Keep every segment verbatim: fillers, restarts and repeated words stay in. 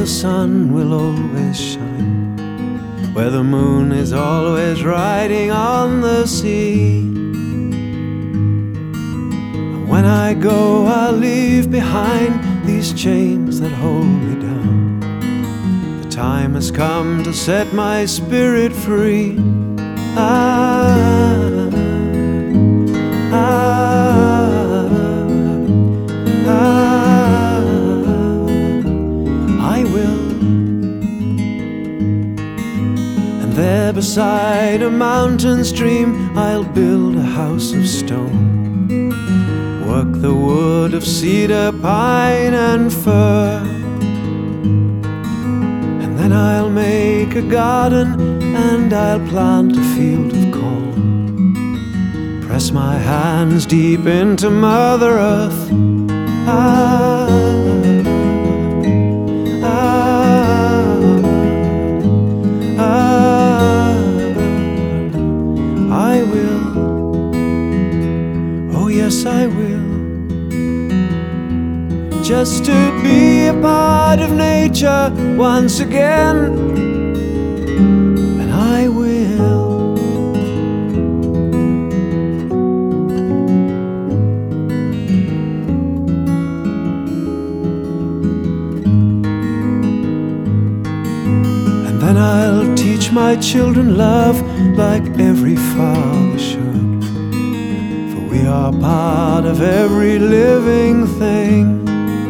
sun will always shine, where the moon is always riding on the sea. And when I go, I'll leave behind these chains that hold me down. The time has come to set my spirit free. Ah, ah, ah, I will. And there beside a mountain stream I'll build a house of stone, work the wood of cedar, pine and fir. And then I'll make a garden and I'll plant a field of corn, press my hands deep into Mother Earth. Ah, ah, ah, I will. Oh yes, I will. Just to be a part of nature once again. And I will. And then I'll teach my children love like every father should, for we are part of every living thing.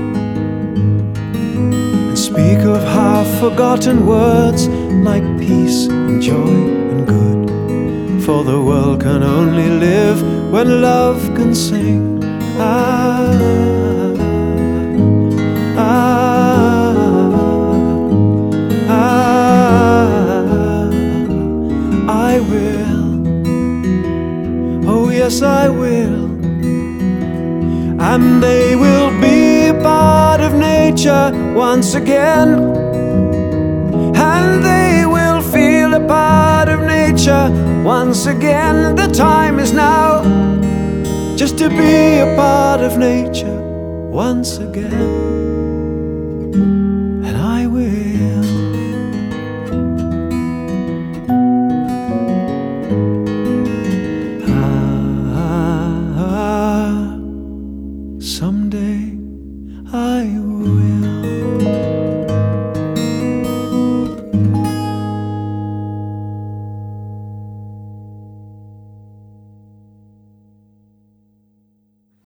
Speak of half-forgotten words like peace and joy and good, for the world can only live when love can sing. Ah, ah, ah, I will. Oh yes, I will. And they will be a part of nature once again, and they will feel a part of nature once again. The time is now just to be a part of nature once again.